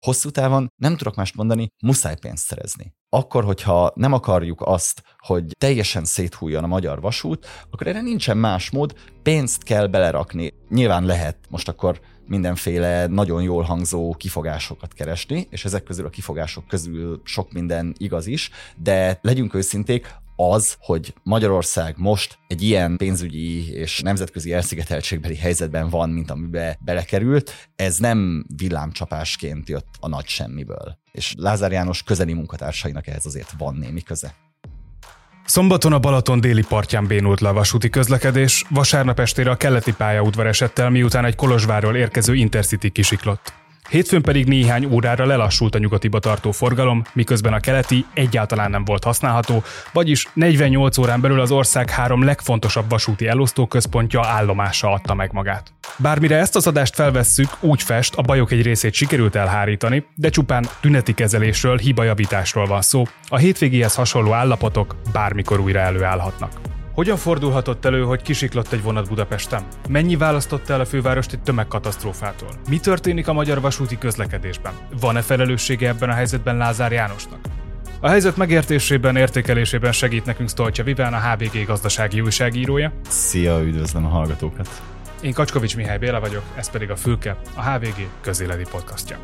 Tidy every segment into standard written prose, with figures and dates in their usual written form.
hosszú távon nem tudok mást mondani, muszáj pénzt szerezni. Akkor, hogyha nem akarjuk azt, hogy teljesen széthújjon a magyar vasút, akkor erre nincsen más mód, pénzt kell belerakni. Nyilván lehet most akkor mindenféle nagyon jól hangzó kifogásokat keresni, és ezek közül a kifogások közül sok minden igaz is, de legyünk őszinték, az, hogy Magyarország most egy ilyen pénzügyi és nemzetközi elszigeteltségbeli helyzetben van, mint amibe belekerült, ez nem villámcsapásként jött a nagy semmiből. És Lázár János közeli munkatársainak ehhez azért van némi köze. Szombaton a Balaton déli partján bénult le a vasúti közlekedés, vasárnap estére a keleti pályaudvar esett el, miután egy Kolozsvárról érkező Intercity kisiklott. Hétfőn pedig néhány órára lelassult a nyugatiba tartó forgalom, miközben a keleti egyáltalán nem volt használható, vagyis 48 órán belül az ország 3 legfontosabb vasúti elosztóközpontja állomása adta meg magát. Bármire ezt az adást felvesszük, úgy fest, a bajok egy részét sikerült elhárítani, de csupán tüneti kezelésről, hibajavításról van szó, a hétvégéhez hasonló állapotok bármikor újra előállhatnak. Hogyan fordulhatott elő, hogy kisiklott egy vonat Budapesten? Mennyi választotta el a fővárost egy tömegkatasztrófától? Mi történik a magyar vasúti közlekedésben? Van-e felelőssége ebben a helyzetben Lázár Jánosnak? A helyzet megértésében, értékelésében segít nekünk Sztolcsa Viván, a HVG gazdasági újságírója. Szia, üdvözlöm a hallgatókat! Én Kacskovics Mihály Béla vagyok, ez pedig a Fülke, a HVG közéleti podcastja.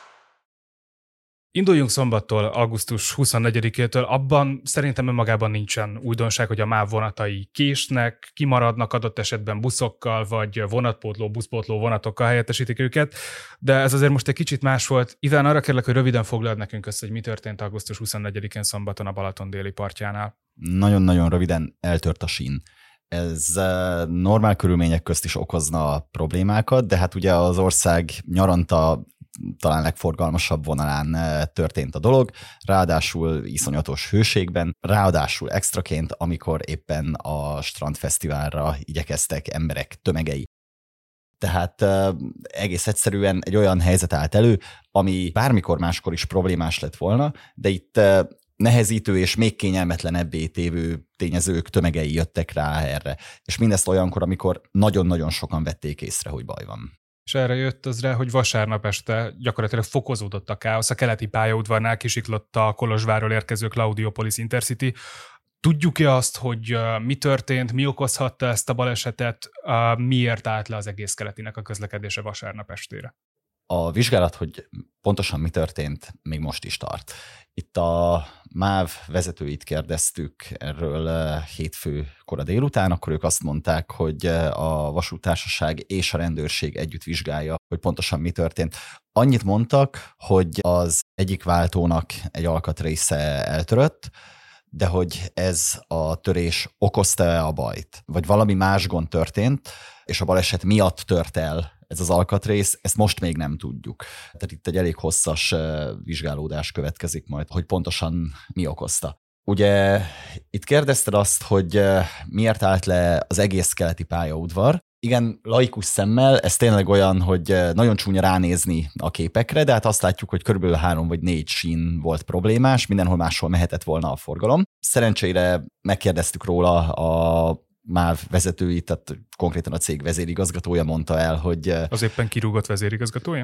Induljunk szombattól, augusztus 24-től, abban szerintem önmagában nincsen újdonság, hogy a MÁV vonatai késnek, kimaradnak adott esetben buszokkal, vagy vonatpótló, buszpótló vonatokkal helyettesítik őket, de ez azért most egy kicsit más volt. Iván, arra kérlek, hogy röviden foglald nekünk össze, hogy mi történt augusztus 24-én szombaton a Balaton déli partjánál. Nagyon-nagyon röviden eltört a sín. Ez normál körülmények közt is okozna problémákat, de hát ugye az ország nyaranta talán legforgalmasabb vonalán történt a dolog, ráadásul iszonyatos hőségben, ráadásul extraként, amikor éppen a strandfesztiválra igyekeztek emberek tömegei. Tehát egész egyszerűen egy olyan helyzet állt elő, ami bármikor máskor is problémás lett volna, de itt nehezítő és még kényelmetlenebbé tévő tényezők tömegei jöttek rá erre. És mindezt olyankor, amikor nagyon-nagyon sokan vették észre, hogy baj van. És erre jött az rá, hogy vasárnap este gyakorlatilag fokozódott a káosz. A keleti pályaudvarnál kisiklott a Kolozsvárról érkező Claudiopolis Intercity. Tudjuk-e azt, hogy mi történt, mi okozhatta ezt a balesetet, miért állt le az egész keletinek a közlekedése vasárnap estére? A vizsgálat, hogy pontosan mi történt, még most is tart. Itt a MÁV vezetőit kérdeztük erről hétfő kora délután, akkor ők azt mondták, hogy a vasúttársaság és a rendőrség együtt vizsgálja, hogy pontosan mi történt. Annyit mondtak, hogy az egyik váltónak egy alkatrésze eltörött, de hogy ez a törés okozta a bajt, vagy valami más gond történt, és a baleset miatt tört el ez az alkatrész, ezt most még nem tudjuk. Tehát itt egy elég hosszas vizsgálódás következik majd, hogy pontosan mi okozta. Ugye itt kérdezted azt, hogy miért állt le az egész keleti pályaudvar. Igen, laikus szemmel ez tényleg olyan, hogy nagyon csúnya ránézni a képekre, de hát azt látjuk, hogy körülbelül 3 vagy 4 sín volt problémás, mindenhol máshol mehetett volna a forgalom. Szerencsére megkérdeztük róla a MÁV vezetői, tehát konkrétan a cég vezérigazgatója mondta el, hogy... Az éppen kirúgott vezérigazgatója?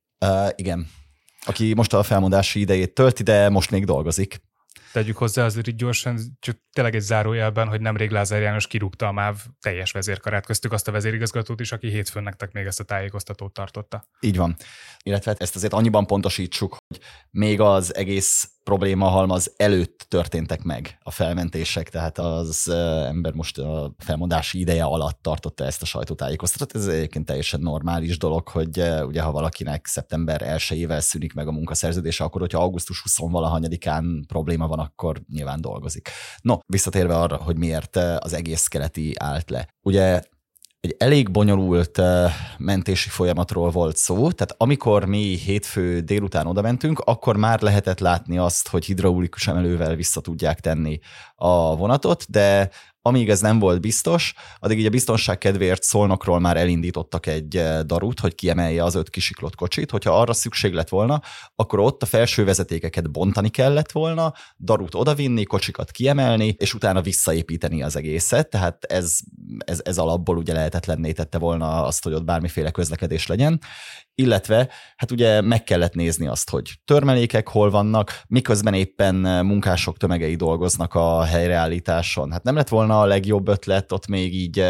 Igen. Aki most a felmondási idejét tölti, de most még dolgozik. Tegyük hozzá azért így gyorsan, csak tényleg egy zárójelben, hogy nemrég Lázár János kirúgta a MÁV teljes vezérkarát, köztük azt a vezérigazgatót is, aki hétfőn nektek még ezt a tájékoztatót tartotta. Így van. Illetve ezt azért annyiban pontosítsuk, hogy még az egész probléma halmaz előtt történtek meg a felmentések, tehát az ember most a felmondási ideje alatt tartotta ezt a sajtótájékoztatót. Ez egyébként teljesen normális dolog, hogy ugye ha valakinek szeptember 1-ével szűnik meg a munkaszerződése, akkor hogyha augusztus 20-valahanyadikán probléma van, akkor nyilván dolgozik. No, visszatérve arra, hogy miért az egész keleti állt le. Ugye egy elég bonyolult mentési folyamatról volt szó, tehát amikor mi hétfő délután odamentünk, akkor már lehetett látni azt, hogy hidraulikus emelővel vissza tudják tenni a vonatot, de amíg ez nem volt biztos, addig így a biztonság kedvéért Szolnokról már elindítottak egy darut, hogy kiemelje az 5 kisiklott kocsit. Hogyha arra szükség lett volna, akkor ott a felső vezetékeket bontani kellett volna, darut odavinni, kocsikat kiemelni, és utána visszaépíteni az egészet. Tehát ez alapból ugye lehetetlenné tette volna azt, hogy ott bármiféle közlekedés legyen. Illetve hát ugye meg kellett nézni azt, hogy törmelékek hol vannak, miközben éppen munkások tömegei dolgoznak a helyreállításon. Hát nem lett volna a legjobb ötlet ott még így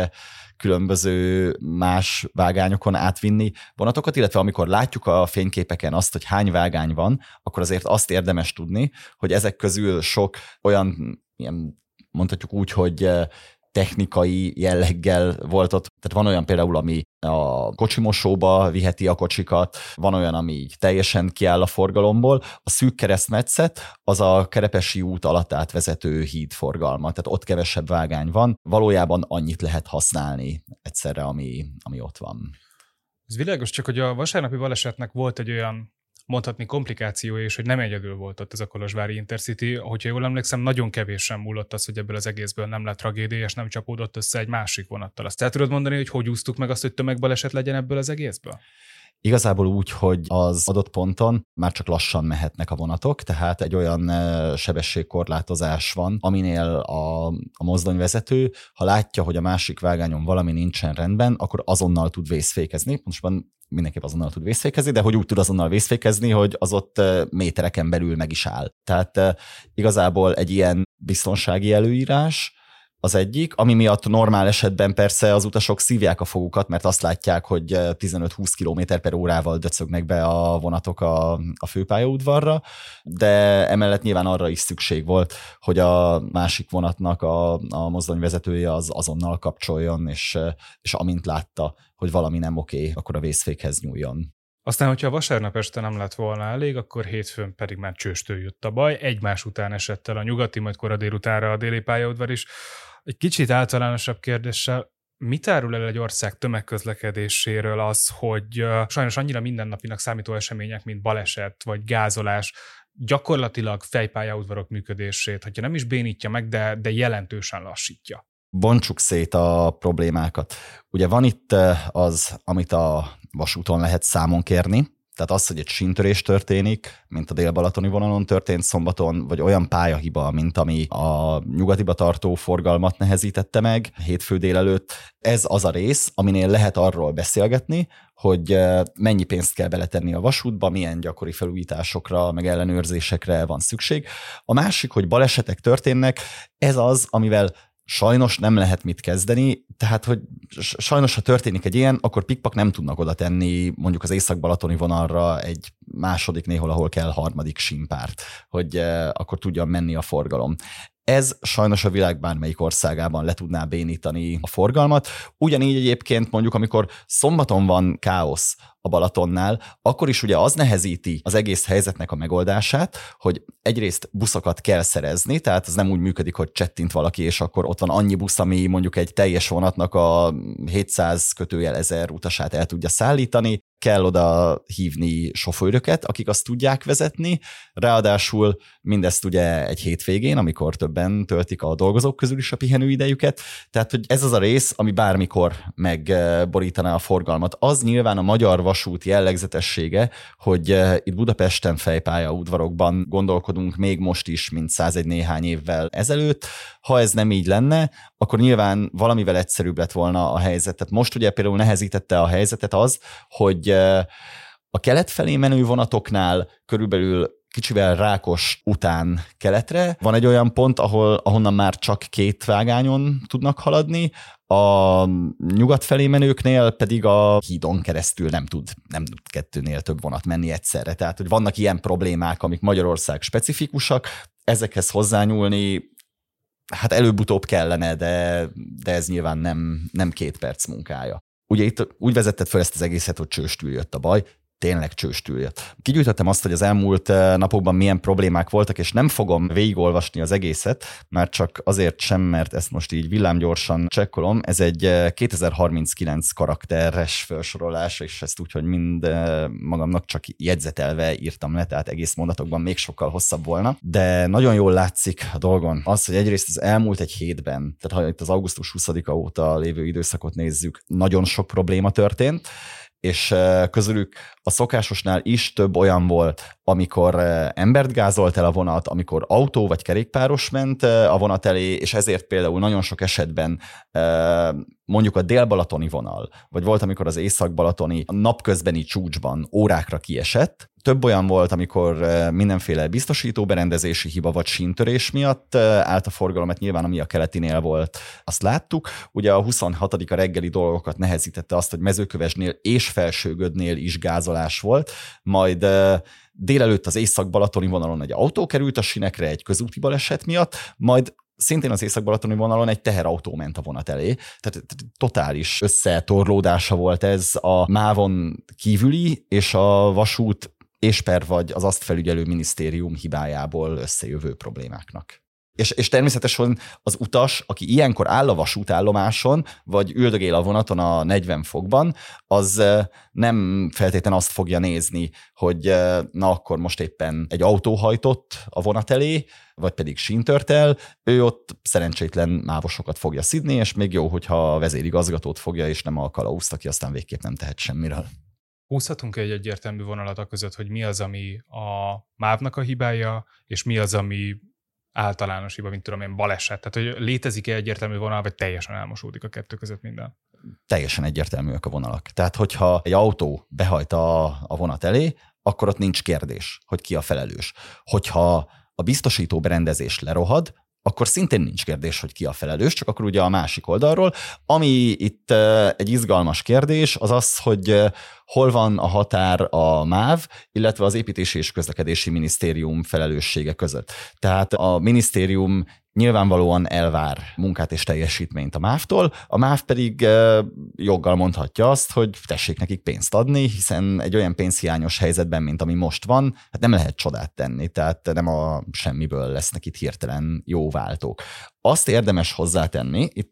különböző más vágányokon átvinni vonatokat, illetve amikor látjuk a fényképeken azt, hogy hány vágány van, akkor azért azt érdemes tudni, hogy ezek közül sok olyan, ilyen, mondhatjuk úgy, hogy technikai jelleggel volt ott. Tehát van olyan például, ami a kocsimosóba viheti a kocsikat, van olyan, ami így teljesen kiáll a forgalomból. A szűk keresztmetszet az a Kerepesi út alatt átvezető hídforgalma, tehát ott kevesebb vágány van. Valójában annyit lehet használni egyszerre, ami ott van. Ez világos, csak hogy a vasárnapi balesetnek volt egy olyan, mondhatni komplikációja is, hogy nem egyedül volt ott ez a kolozsvári Intercity. Hogyha jól emlékszem, nagyon kevésen múlott az, hogy ebből az egészből nem lett tragédia, és nem csapódott össze egy másik vonattal. Azt el tudod mondani, hogy úsztuk meg azt, hogy tömegbaleset legyen ebből az egészből? Igazából úgy, hogy az adott ponton már csak lassan mehetnek a vonatok, tehát egy olyan sebességkorlátozás van, aminél a mozdonyvezető, ha látja, hogy a másik vágányon valami nincsen rendben, akkor azonnal tud vészfékezni. Pontosabban mindenképp azonnal tud vészfékezni, de hogy úgy tud azonnal vészfékezni, hogy az ott métereken belül meg is áll. Tehát igazából egy ilyen biztonsági előírás az egyik, ami miatt normál esetben persze az utasok szívják a fogukat, mert azt látják, hogy 15-20 km/h döcögnek be a vonatok a főpályaudvarra, de emellett nyilván arra is szükség volt, hogy a másik vonatnak a mozdonyvezetője az azonnal kapcsoljon, és amint látta, hogy valami nem oké, akkor a vészfékhez nyúljon. Aztán, hogyha vasárnap este nem lett volna elég, akkor hétfőn pedig már csőstől jött a baj. Egymás után esett el a nyugati, majd kora délutánra a déli pályaudvar is. Egy kicsit általánosabb kérdéssel, mit árul el egy ország tömegközlekedéséről az, hogy sajnos annyira mindennapinak számító események, mint baleset vagy gázolás, gyakorlatilag fejpályaudvarok működését, hogyha nem is bénítja meg, de jelentősen lassítja? Bontsuk szét a problémákat. Ugye van itt az, amit a vasúton lehet számon kérni, tehát az, hogy egy síntörés történik, mint a dél-balatoni vonalon történt szombaton, vagy olyan pályahiba, mint ami a nyugatiba tartó forgalmat nehezítette meg hétfő délelőtt. Ez az a rész, aminél lehet arról beszélgetni, hogy mennyi pénzt kell beletenni a vasútba, milyen gyakori felújításokra, meg ellenőrzésekre van szükség. A másik, hogy balesetek történnek, ez az, amivel sajnos nem lehet mit kezdeni, tehát hogy sajnos, ha történik egy ilyen, akkor pikpak nem tudnak oda tenni mondjuk az észak-balatoni vonalra egy második, néhol, ahol kell harmadik símpárt, hogy akkor tudjon menni a forgalom. Ez sajnos a világ bármelyik országában le tudná bénítani a forgalmat. Ugyanígy egyébként mondjuk, amikor szombaton van káosz a Balatonnál, akkor is ugye az nehezíti az egész helyzetnek a megoldását, hogy egyrészt buszokat kell szerezni, tehát ez nem úgy működik, hogy csettint valaki, és akkor ott van annyi busz, ami mondjuk egy teljes vonatnak a 700-1000 utasát el tudja szállítani, kell oda hívni sofőröket, akik azt tudják vezetni, ráadásul mindezt ugye egy hétvégén, amikor többen töltik a dolgozók közül is a pihenőidejüket, tehát hogy ez az a rész, ami bármikor megborítaná a forgalmat. Az nyilván a magyar vasút jellegzetessége, hogy itt Budapesten fejpályaudvarokban gondolkodunk még most is, mint 101 néhány évvel ezelőtt. Ha ez nem így lenne, akkor nyilván valamivel egyszerűbb lett volna a helyzet. Tehát most ugye például nehezítette a helyzetet az, hogy a kelet felé menő vonatoknál körülbelül kicsivel Rákos után keletre van egy olyan pont, ahonnan már csak 2 vágányon tudnak haladni, a nyugat felé menőknél pedig a hídon keresztül nem tud 2-nél több vonat menni egyszerre. Tehát, hogy vannak ilyen problémák, amik Magyarország specifikusak, ezekhez hozzányúlni, hát előbb-utóbb kellene, de ez nyilván nem 2 perc munkája. Ugye itt úgy vezetted fel ezt az egészet, hogy csőstül jött a baj. tényleg csőstül jött. Kigyűjtöttem azt, hogy az elmúlt napokban milyen problémák voltak, és nem fogom végigolvasni az egészet, már csak azért sem, mert ezt most így villámgyorsan csekkolom. Ez egy 2039 karakteres felsorolás, és ezt úgy, hogy mind magamnak csak jegyzetelve írtam le, tehát egész mondatokban még sokkal hosszabb volna. De nagyon jól látszik a dolgon az, hogy egyrészt az elmúlt egy hétben, tehát ha itt az augusztus 20-a óta lévő időszakot nézzük, nagyon sok probléma történt, és közülük a szokásosnál is több olyan volt, amikor embert gázolt el a vonat, amikor autó vagy kerékpáros ment a vonat elé, és ezért például nagyon sok esetben mondjuk a dél-balatoni vonal, vagy volt, amikor az észak-balatoni napközbeni csúcsban órákra kiesett. Több olyan volt, amikor mindenféle biztosítóberendezési hiba vagy síntörés miatt állt a forgalomat, nyilván ami a keletinél volt, azt láttuk. Ugye a 26. reggeli dolgokat nehezítette azt, hogy Mezőkövesdnél és Felsőgödnél is gázolás volt, majd délelőtt az észak-balatoni vonalon egy autó került a sinekre egy közúti baleset miatt, majd szintén az észak-balatoni vonalon egy teherautó ment a vonat elé. Tehát totális összetorlódása volt ez a MÁV-on kívüli és a vasút vagy az azt felügyelő minisztérium hibájából összejövő problémáknak. És természetesen az utas, aki ilyenkor áll a vasútállomáson, vagy üldögél a vonaton a 40 fokban, az nem feltétlenül azt fogja nézni, hogy na akkor most éppen egy autó hajtott a vonat elé, vagy pedig síntört el, ő ott szerencsétlen mávosokat fogja szidni, és még jó, hogyha a vezérigazgatót fogja, és nem a kalauzt, aki aztán végképp nem tehet semmiről. Húzhatunk egy egyértelmű vonalat a között, hogy mi az, ami a MÁV-nak a hibája, és mi az, ami általános hiba, mint tudom én, baleset. Tehát, hogy létezik-e egyértelmű vonal, vagy teljesen elmosódik a kettő között minden? Teljesen egyértelműek a vonalak. Tehát, hogyha egy autó behajt a vonat elé, akkor ott nincs kérdés, hogy ki a felelős. Hogyha a biztosító berendezés lerohad, akkor szintén nincs kérdés, hogy ki a felelős, csak akkor ugye a másik oldalról. Ami itt egy izgalmas kérdés, az az, hogy hol van a határ a MÁV, illetve az Építési és Közlekedési Minisztérium felelőssége között. Tehát a minisztérium nyilvánvalóan elvár munkát és teljesítményt a MÁV-tól, a MÁV pedig joggal mondhatja azt, hogy tessék nekik pénzt adni, hiszen egy olyan pénzhiányos helyzetben, mint ami most van, hát nem lehet csodát tenni, tehát nem a semmiből lesznek itt hirtelen jó váltók. Azt érdemes hozzátenni, itt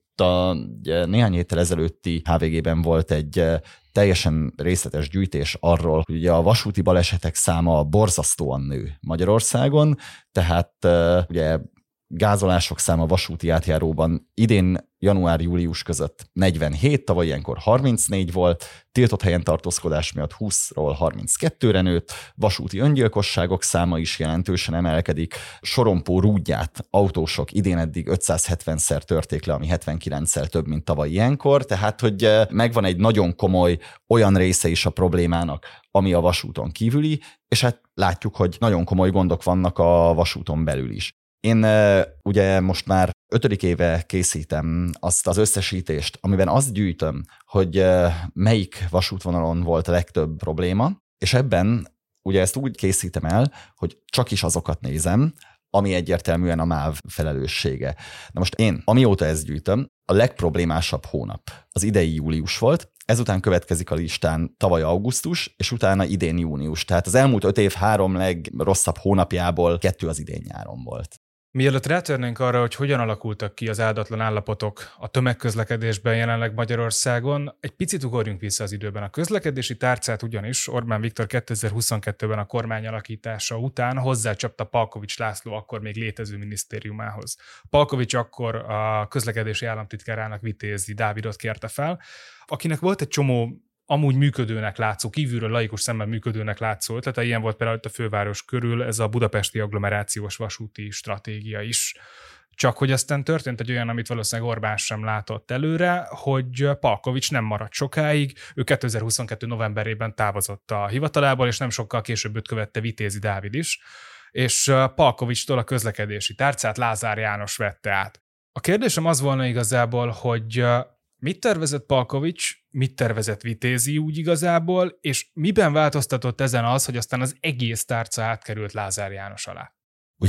néhány héttel ezelőtti HVG-ben volt egy teljesen részletes gyűjtés arról, hogy ugye a vasúti balesetek száma borzasztóan nő Magyarországon, tehát ugye gázolások száma vasúti átjáróban idén január-július között 47, tavaly ilyenkor 34 volt, tiltott helyen tartózkodás miatt 20-ról 32-re nőtt, vasúti öngyilkosságok száma is jelentősen emelkedik, sorompó rúdját autósok idén eddig 570-szer törték le, ami 79-szer több, mint tavaly ilyenkor, tehát hogy megvan egy nagyon komoly olyan része is a problémának, ami a vasúton kívüli, és hát látjuk, hogy nagyon komoly gondok vannak a vasúton belül is. Én ugye most már 5. éve készítem azt az összesítést, amiben azt gyűjtöm, hogy melyik vasútvonalon volt a legtöbb probléma, és ebben ugye ezt úgy készítem el, hogy csak is azokat nézem, ami egyértelműen a MÁV felelőssége. Na most én, amióta ezt gyűjtöm, a legproblémásabb hónap az idei július volt, ezután következik a listán tavaly augusztus, és utána idén június. Tehát az elmúlt 5 év 3 legrosszabb hónapjából 2 az idén nyáron volt. Mielőtt rátérnénk arra, hogy hogyan alakultak ki az áldatlan állapotok a tömegközlekedésben jelenleg Magyarországon, egy picit ugorjunk vissza az időben. A közlekedési tárcát ugyanis Orbán Viktor 2022-ben a kormány alakítása után hozzácsapta Palkovics László akkor még létező minisztériumához. Palkovics akkor a közlekedési államtitkárának Vitézi Dávidot kérte fel, akinek volt egy csomó amúgy működőnek látszó, kívülről laikus szemmel működőnek látszó ötlete, ilyen volt például a főváros körül ez a budapesti agglomerációs vasúti stratégia is. Csak hogy aztán történt egy olyan, amit valószínűleg Orbán sem látott előre, hogy Palkovics nem maradt sokáig, ő 2022. novemberében távozott a hivatalából, és nem sokkal később őt követte Vitézi Dávid is, és Palkovicstól a közlekedési tárcát Lázár János vette át. A kérdésem az volna igazából, hogy mit tervezett Palkovics, mit tervezett Vitézi úgy igazából, és miben változtatott ezen az, hogy aztán az egész tárca átkerült Lázár János alá? Ugye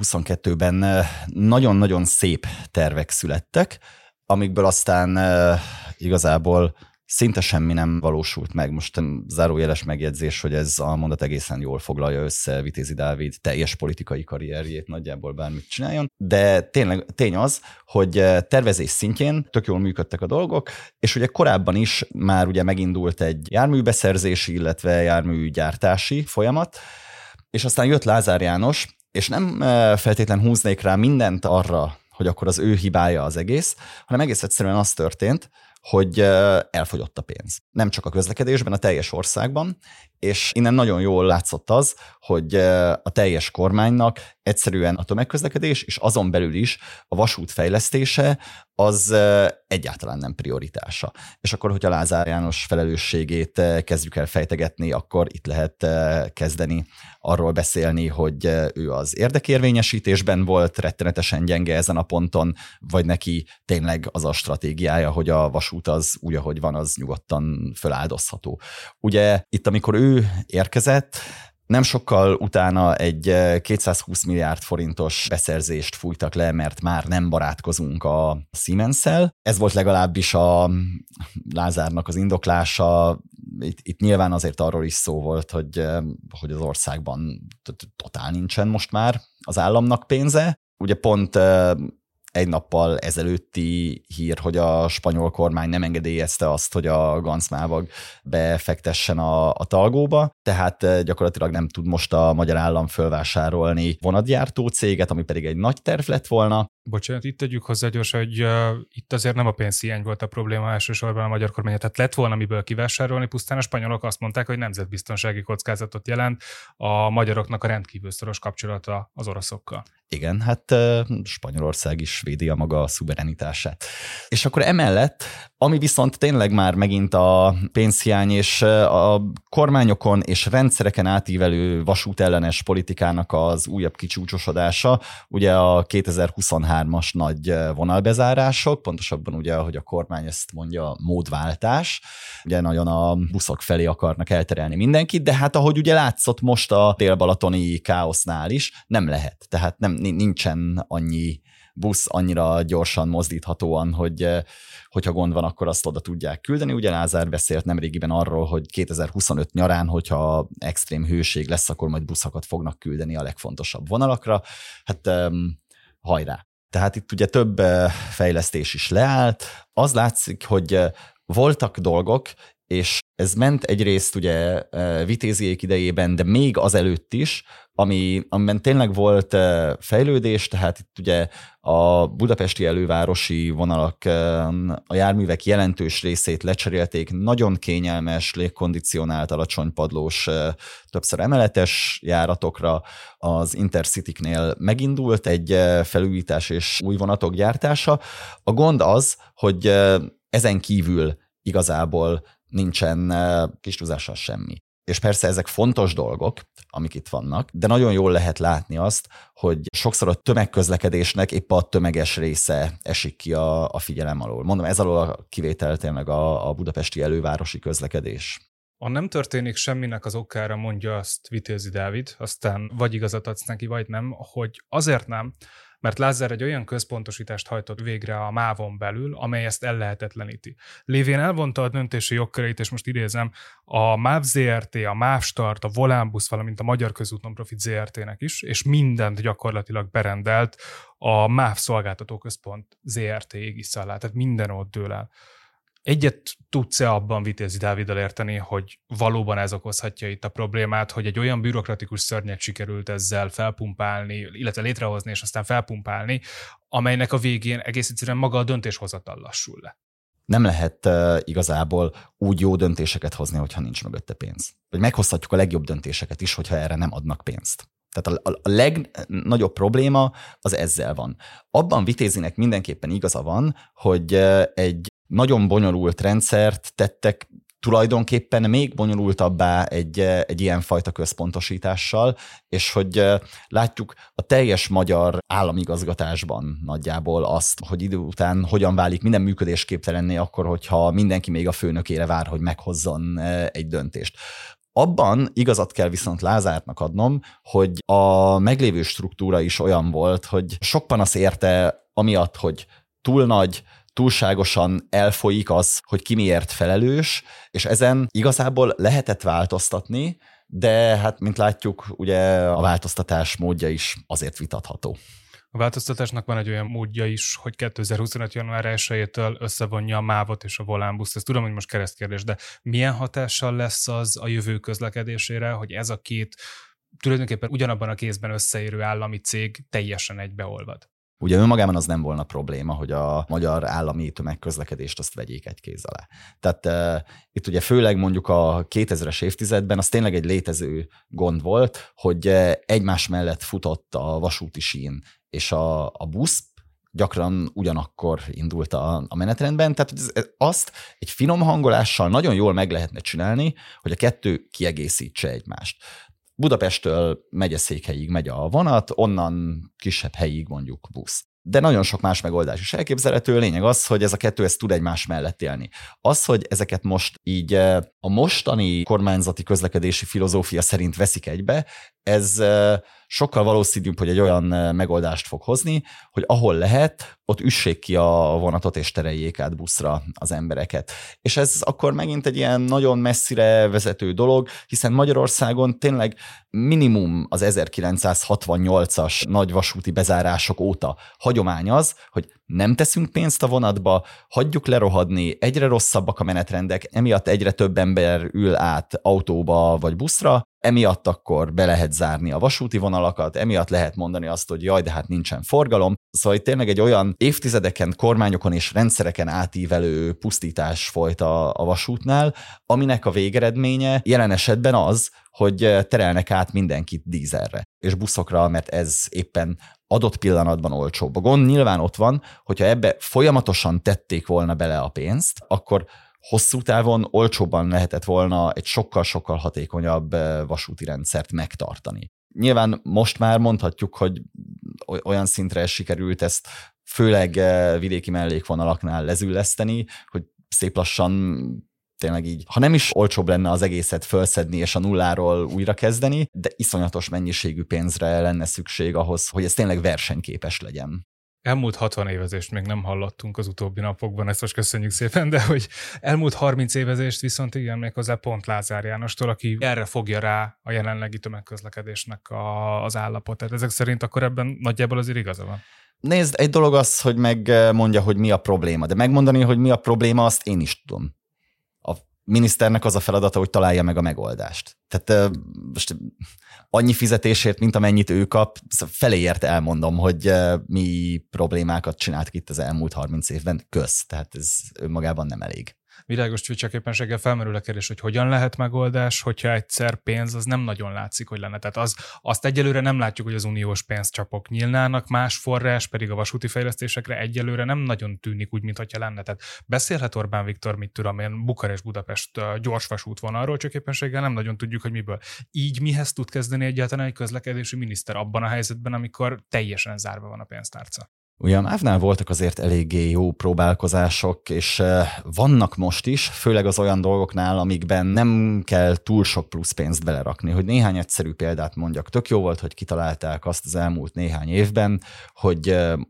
2022-ben nagyon-nagyon szép tervek születtek, amikből aztán igazából szinte semmi nem valósult meg. Most zárójeles megjegyzés, hogy ez a mondat egészen jól foglalja össze Vitézi Dávid teljes politikai karrierjét, nagyjából bármit csináljon, de tényleg tény az, hogy tervezés szintjén tök jól működtek a dolgok, és ugye korábban is már ugye megindult egy járműbeszerzési, illetve járműgyártási folyamat, és aztán jött Lázár János, és nem feltétlen húznék rá mindent arra, hogy akkor az ő hibája az egész, hanem egész egyszerűen az történt, hogy elfogyott a pénz. Nem csak a közlekedésben, a teljes országban, és innen nagyon jól látszott az, hogy a teljes kormánynak egyszerűen a tömegközlekedés, és azon belül is a vasút fejlesztése az egyáltalán nem prioritása. És akkor, hogyha Lázár János felelősségét kezdjük el fejtegetni, akkor itt lehet kezdeni arról beszélni, hogy ő az érdekérvényesítésben volt rettenetesen gyenge ezen a ponton, vagy neki tényleg az a stratégiája, hogy a vasút az úgy, ahogy van, az nyugodtan föláldozható. Ugye itt, amikor ő érkezett, nem sokkal utána egy 220 milliárd forintos beszerzést fújtak le, mert már nem barátkozunk a Siemens-szel. Ez volt legalábbis a Lázárnak az indoklása. Itt nyilván azért arról is szó volt, hogy az országban totál nincsen most már az államnak pénze. Ugye pont egy nappal ezelőtti hír, hogy a spanyol kormány nem engedélyezte azt, hogy a Ganzmávag befektessen a Talgóba, tehát gyakorlatilag nem tud most a magyar állam fölvásárolni vonatgyártó céget, ami pedig egy nagy terv lett volna. Bocsánat, itt tegyük hozzá gyorsan, hogy itt azért nem a pénzhiány volt a probléma elsősorban a magyar kormány, tehát lett volna miből kivásárolni, pusztán a spanyolok azt mondták, hogy nemzetbiztonsági kockázatot jelent a magyaroknak a rendkívül szoros kapcsolata az oroszokkal. Igen, hát Spanyolország is védi a maga szuverenitását. És akkor emellett, ami viszont tényleg már megint a pénzhiány és a kormányokon és rendszereken átívelő vasútellenes politikának az újabb kicsúcsosodása, ugye a 2023-as nagy vonalbezárások, pontosabban ugye, ahogy a kormány ezt mondja, módváltás, ugye nagyon a buszok felé akarnak elterelni mindenkit, de hát ahogy ugye látszott most a dél-balatoni káosznál is, nem lehet. Tehát nincsen annyi busz annyira gyorsan mozdíthatóan, hogyha gond van, akkor azt oda tudják küldeni. Ugye Lázár beszélt nemrégiben arról, hogy 2025 nyarán, hogyha extrém hőség lesz, akkor majd buszokat fognak küldeni a legfontosabb vonalakra. Hát hajrá! Tehát itt ugye több fejlesztés is leállt. Az látszik, hogy voltak dolgok, és ez ment egyrészt ugye Vitéziék idejében, de még azelőtt is, amiben tényleg volt fejlődés, tehát itt ugye a budapesti elővárosi vonalak a járművek jelentős részét lecserélték nagyon kényelmes, légkondicionált, alacsonypadlós, többször emeletes járatokra. Az Intercity-knél megindult egy felújítás és új vonatok gyártása. A gond az, hogy ezen kívül igazából nincsen kis túlzással semmi. És persze ezek fontos dolgok, amik itt vannak, de nagyon jól lehet látni azt, hogy sokszor a tömegközlekedésnek épp a tömeges része esik ki a figyelem alól. Mondom, ez alól a kivétel tényleg a budapesti elővárosi közlekedés. Ha nem történik semminek az okára, mondja azt Vitézi Dávid, aztán vagy igazat adsz neki, vagy nem, hogy azért nem, mert Lázár egy olyan központosítást hajtott végre a MÁV-on belül, amely ezt ellehetetleníti. Lévén elvonta a döntési jogköreit, és most idézem, a MÁV ZRT, a MÁV Start, a Volánbusz, valamint a Magyar Közút Non-Profit ZRT-nek is, és mindent gyakorlatilag berendelt a MÁV Szolgáltató Központ ZRT égisze alá, tehát minden ott dől el. Egyet tudsz-e abban Vitézi Dáviddal érteni, hogy valóban ez okozhatja itt a problémát, hogy egy olyan bürokratikus szörnyet sikerült ezzel felpumpálni, illetve létrehozni és aztán felpumpálni, amelynek a végén egész egyszerűen maga a döntéshozatal lassul le? Nem lehet igazából úgy jó döntéseket hozni, hogyha nincs mögötte pénz. Vagy meghozhatjuk a legjobb döntéseket is, hogyha erre nem adnak pénzt. Tehát a legnagyobb probléma az ezzel van. Abban Vitézinek mindenképpen igaza van, hogy egy nagyon bonyolult rendszert tettek tulajdonképpen még bonyolultabbá egy ilyen fajta központosítással, és hogy látjuk a teljes magyar államigazgatásban nagyjából azt, hogy idő után hogyan válik minden működésképtelenné akkor, hogyha mindenki még a főnökére vár, hogy meghozzon egy döntést. Abban igazat kell viszont Lázárnak adnom, hogy a meglévő struktúra is olyan volt, hogy sok panasz érte amiatt, hogy túl nagy, túlságosan elfolyik az, hogy ki miért felelős, és ezen igazából lehetett változtatni, de hát, mint látjuk, ugye a változtatás módja is azért vitatható. A változtatásnak van egy olyan módja is, hogy 2025. január 1-től összevonja a MÁV-ot és a Volánbuszt. Ezt tudom, hogy most keresztkérdés, de milyen hatással lesz az a jövő közlekedésére, hogy ez a két tulajdonképpen ugyanabban a kézben összeérő állami cég teljesen egybeolvad? Ugye önmagában az nem volna probléma, hogy a magyar állami tömegközlekedést azt vegyék egy kéz alá. Tehát itt ugye főleg mondjuk a 2000-es évtizedben az tényleg egy létező gond volt, hogy egymás mellett futott a vasúti sín és a busz, gyakran ugyanakkor indult a menetrendben, tehát azt egy finom hangolással nagyon jól meg lehetne csinálni, hogy a kettő kiegészítse egymást. Budapesttől megyeszékhelyig megy a vonat, onnan kisebb helyig mondjuk busz. De nagyon sok más megoldás is elképzelhető, lényeg az, hogy ez a kettő ezt tud egymás mellett élni. Az, hogy ezeket most így a mostani kormányzati közlekedési filozófia szerint veszik egybe, ez sokkal valószínűbb, hogy egy olyan megoldást fog hozni, hogy ahol lehet, ott üssék ki a vonatot és tereljék át buszra az embereket. És ez akkor megint egy ilyen nagyon messzire vezető dolog, hiszen Magyarországon tényleg minimum az 1968-as nagy vasúti bezárások óta hagyomány az, hogy nem teszünk pénzt a vonatba, hagyjuk lerohadni, egyre rosszabbak a menetrendek, emiatt egyre több ember ül át autóba vagy buszra, emiatt akkor be lehet zárni a vasúti vonalakat, emiatt lehet mondani azt, hogy jaj, de hát nincsen forgalom. Szóval itt tényleg egy olyan évtizedeken, kormányokon és rendszereken átívelő pusztítás folyt a vasútnál, aminek a végeredménye jelen esetben az, hogy terelnek át mindenkit dízelre és buszokra, mert ez éppen adott pillanatban olcsóbb. A gond nyilván ott van, hogyha ebbe folyamatosan tették volna bele a pénzt, akkor hosszú távon olcsóbban lehetett volna egy sokkal-sokkal hatékonyabb vasúti rendszert megtartani. Nyilván most már mondhatjuk, hogy olyan szintre sikerült ezt főleg vidéki mellékvonalaknál lezülleszteni, hogy szép lassan tényleg így, ha nem is olcsóbb lenne az egészet fölszedni és a nulláról újra kezdeni, de iszonyatos mennyiségű pénzre lenne szükség ahhoz, hogy ez tényleg versenyképes legyen. Elmúlt 60 évezést még nem hallottunk az utóbbi napokban, ezt most köszönjük szépen, de hogy elmúlt 30 évezést viszont igen, méghozzá pont Lázár Jánostól, aki erre fogja rá a jelenlegi tömegközlekedésnek az állapotát. Ezek szerint akkor ebben nagyjából azért igaza van. Nézd, egy dolog az, hogy megmondja, hogy mi a probléma, de megmondani, hogy mi a probléma, azt én is tudom. A miniszternek az a feladata, hogy találja meg a megoldást. Tehát most annyi fizetésért, mint amennyit ő kap, feléért elmondom, hogy mi problémákat csinált itt az elmúlt 30 évben. Tehát ez önmagában nem elég. Világos, csak éppenséggel felmerül a kérdés, hogy hogyan lehet megoldás, hogyha egyszer pénz, az nem nagyon látszik, hogy lenne. Tehát azt egyelőre nem látjuk, hogy az uniós pénzcsapok nyílnának, más forrás pedig a vasúti fejlesztésekre egyelőre nem nagyon tűnik úgy, mintha lenne. Tehát beszélhet Orbán Viktor, mit tudom én, Bukarest-Budapest gyorsvasútvonalról, csak éppenséggel nem nagyon tudjuk, hogy miből. Így mihez tud kezdeni egyáltalán egy közlekedési miniszter abban a helyzetben, amikor teljesen zárva van a pénztárca? Ugye a MÁV-nál voltak azért eléggé jó próbálkozások, és vannak most is, főleg az olyan dolgoknál, amikben nem kell túl sok plusz pénzt belerakni. Hogy néhány egyszerű példát mondjak. Tök jó volt, hogy kitalálták azt az elmúlt néhány évben, hogy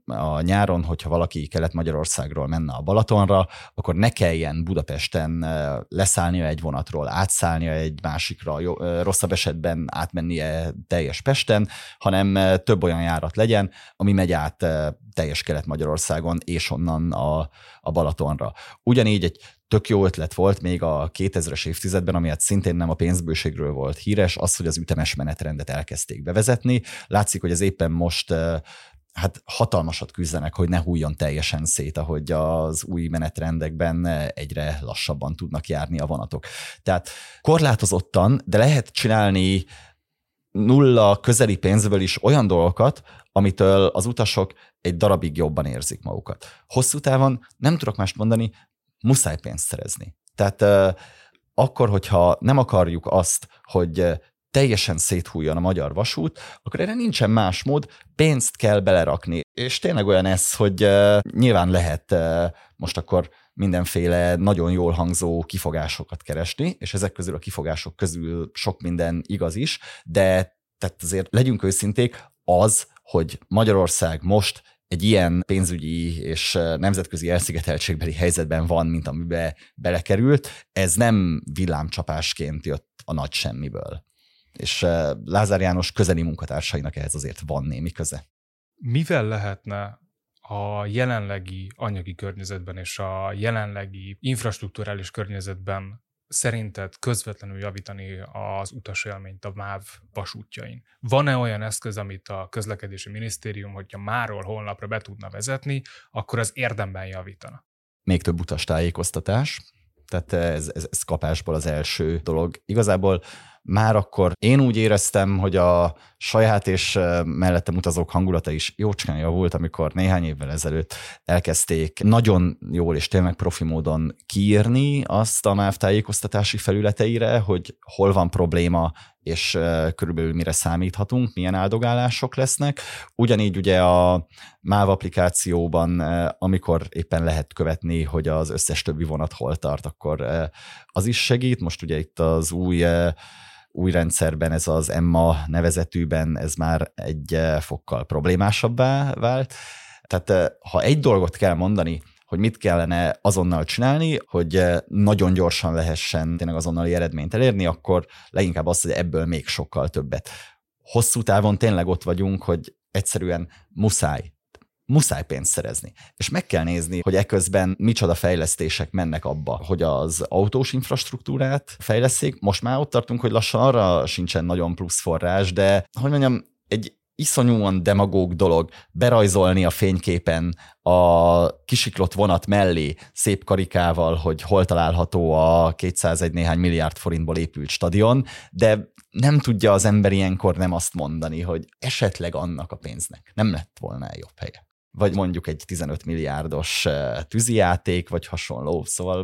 a nyáron, hogyha valaki Kelet-Magyarországról menne a Balatonra, akkor ne kelljen Budapesten leszállnia egy vonatról, átszállnia egy másikra, rosszabb esetben átmennie teljes Pesten, hanem több olyan járat legyen, ami megy át teljes Kelet-Magyarországon, és onnan a Balatonra. Ugyanígy egy tök jó ötlet volt még a 2000-es évtizedben, ami hát szintén nem a pénzbőségről volt híres, az, hogy az ütemes menetrendet elkezdték bevezetni. Látszik, hogy ez éppen most hát hatalmasat küzdenek, hogy ne hulljon teljesen szét, ahogy az új menetrendekben egyre lassabban tudnak járni a vonatok. Tehát korlátozottan, de lehet csinálni nulla közeli pénzből is olyan dolgokat, amitől az utasok egy darabig jobban érzik magukat. Hosszú távon nem tudok mást mondani, muszáj pénzt szerezni. Tehát akkor, hogyha nem akarjuk azt, hogy teljesen széthújjon a magyar vasút, akkor erre nincsen más mód, pénzt kell belerakni. És tényleg olyan ez, hogy nyilván lehet most akkor mindenféle nagyon jól hangzó kifogásokat keresni, és ezek közül a kifogások közül sok minden igaz is, de tehát azért legyünk őszinték, az, hogy Magyarország most egy ilyen pénzügyi és nemzetközi elszigeteltségbeli helyzetben van, mint amiben belekerült, ez nem villámcsapásként jött a nagy semmiből. És Lázár János közeli munkatársainak ehhez azért van némi köze. Mivel lehetne a jelenlegi anyagi környezetben és a jelenlegi infrastrukturális környezetben szerinted közvetlenül javítani az utasélményt a MÁV vasútjain? Van-e olyan eszköz, amit a közlekedési minisztérium, hogyha máról holnapra be tudna vezetni, akkor az érdemben javítana? Még több utastájékoztatás, tehát ez kapásból az első dolog. Igazából már akkor én úgy éreztem, hogy a saját és mellettem utazók hangulata is jócskán javult, amikor néhány évvel ezelőtt elkezdték nagyon jól és tényleg profi módon kiírni azt a MÁV tájékoztatási felületeire, hogy hol van probléma, és körülbelül mire számíthatunk, milyen áldogálások lesznek. Ugyanígy ugye a MÁV applikációban, amikor éppen lehet követni, hogy az összes többi vonat hol tart, akkor az is segít. Most ugye itt az új rendszerben, ez az EMMA nevezetűben, ez már egy fokkal problémásabbá vált. Tehát ha egy dolgot kell mondani, hogy mit kellene azonnal csinálni, hogy nagyon gyorsan lehessen tényleg azonnali eredményt elérni, akkor leginkább az, hogy ebből még sokkal többet. Hosszú távon tényleg ott vagyunk, hogy egyszerűen muszáj pénzt szerezni. És meg kell nézni, hogy eközben micsoda fejlesztések mennek abba, hogy az autós infrastruktúrát fejleszték. Most már ott tartunk, hogy lassan arra sincsen nagyon plusz forrás, de hogy mondjam, egy iszonyúan demagóg dolog berajzolni a fényképen a kisiklott vonat mellé szép karikával, hogy hol található a 201 néhány milliárd forintból épült stadion, de nem tudja az ember ilyenkor nem azt mondani, hogy esetleg annak a pénznek nem lett volna jobb helye. Vagy mondjuk egy 15 milliárdos tűzijáték, vagy hasonló, szóval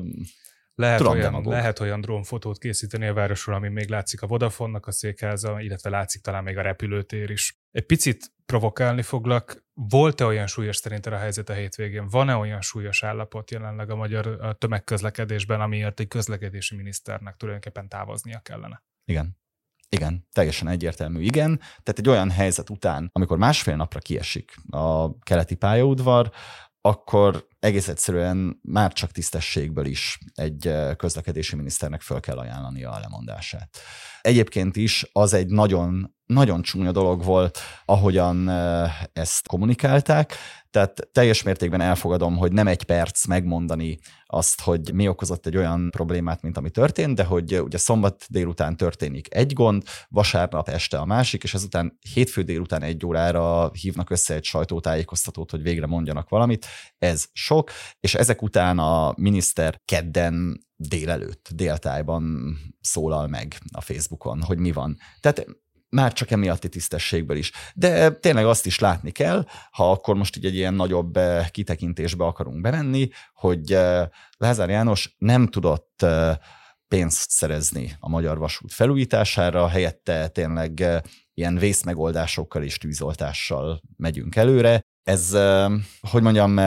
lehet olyan drónfotót készíteni a városról, ami még látszik a Vodafone-nak a székháza, illetve látszik talán még a repülőtér is. Egy picit provokálni foglak. Volt-e olyan súlyos szerinted a helyzet a hétvégén? Van-e olyan súlyos állapot jelenleg a magyar tömegközlekedésben, amiért egy közlekedési miniszternek tulajdonképpen távoznia kellene? Igen, teljesen egyértelmű, igen. Tehát egy olyan helyzet után, amikor másfél napra kiesik a keleti pályaudvar, akkor egész egyszerűen már csak tisztességből is egy közlekedési miniszternek föl kell ajánlania a lemondását. Egyébként is az egy nagyon, nagyon csúnya dolog volt, ahogyan ezt kommunikálták, tehát teljes mértékben elfogadom, hogy nem egy perc megmondani azt, hogy mi okozott egy olyan problémát, mint ami történt, de hogy ugye szombat délután történik egy gond, vasárnap este a másik, és ezután hétfő délután 1 órára hívnak össze egy sajtótájékoztatót, hogy végre mondjanak valamit. Ez sok, és ezek után a miniszter kedden déltájban szólal meg a Facebookon, hogy mi van. Tehát már csak emiatti tisztességből is. De tényleg azt is látni kell, ha akkor most így egy ilyen nagyobb kitekintésbe akarunk bemenni, hogy Lázár János nem tudott pénzt szerezni a magyar vasút felújítására, helyette tényleg ilyen vészmegoldásokkal és tűzoltással megyünk előre. Ez, hogy mondjam,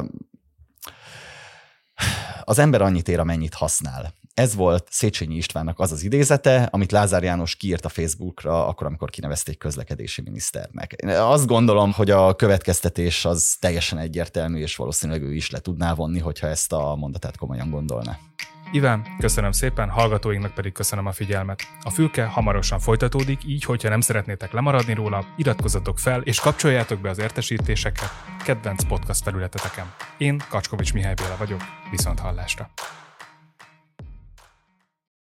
az ember annyit ér, amennyit használ. Ez volt Széchenyi Istvánnak az az idézete, amit Lázár János kiírt a Facebookra, akkor, amikor kinevezték közlekedési miniszternek. Én azt gondolom, hogy a következtetés az teljesen egyértelmű, és valószínűleg ő is le tudná vonni, hogyha ezt a mondatát komolyan gondolná. Iván, köszönöm szépen, hallgatóinknak pedig köszönöm a figyelmet. A Fülke hamarosan folytatódik, így, hogyha nem szeretnétek lemaradni róla, iratkozzatok fel és kapcsoljátok be az értesítéseket kedvenc podcast felületeteken. Én Kacskovics Mihály Béla vagyok, viszont hallásra.